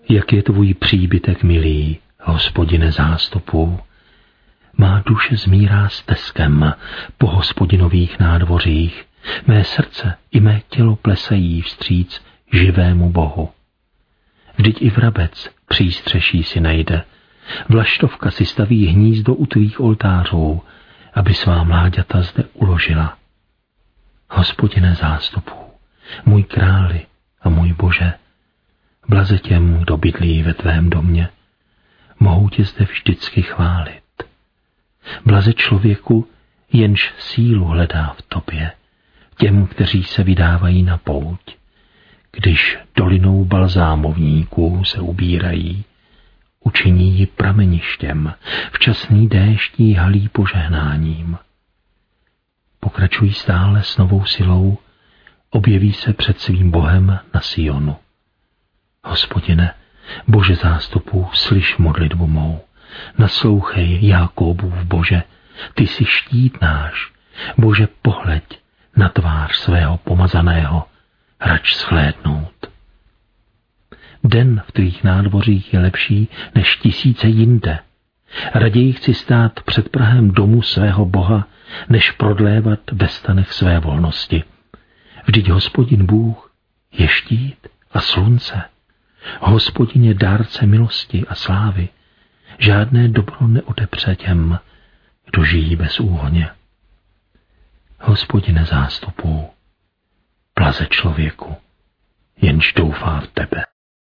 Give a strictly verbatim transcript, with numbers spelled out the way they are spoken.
Jak je tvůj příbytek milý, Hospodine zástupů. Má duše zmírá steskem po Hospodinových nádvořích, mé srdce i mé tělo plesají vstříc živému Bohu. Vždyť i vrabec přístřeší si najde, vlaštovka si staví hnízdo u tvých oltářů, aby svá mláďata zde uložila. Hospodine zástupů, můj králi a můj Bože, blaze těm, kdo bydlí ve tvém domě, mohou tě zde vždycky chválit. Blaze člověku, jenž sílu hledá v tobě, těm, kteří se vydávají na pouť, když dolinou balzámovníků se ubírají, učiní ji prameništěm, včasný déšť jí halí požehnáním. Pokračují stále s novou silou, objeví se před svým Bohem na Sionu. Hospodine, Bože zástupů, slyš modlitbu mou, naslouchej Jákobův Bože, ty jsi štít náš, Bože, pohleď na tvář svého pomazaného, rač shlédnout. Den v tvých nádvořích je lepší než tisíce jinde. Raději chci stát před prahem domu svého Boha, než prodlévat ve stanech své volnosti. Vždyť Hospodin Bůh je štít a slunce. Hospodin je dárce milosti a slávy. Žádné dobro neodepře těm, kdo žijí bez úhoně. Hospodine zástupů, blaze člověku, jenž doufá v tebe.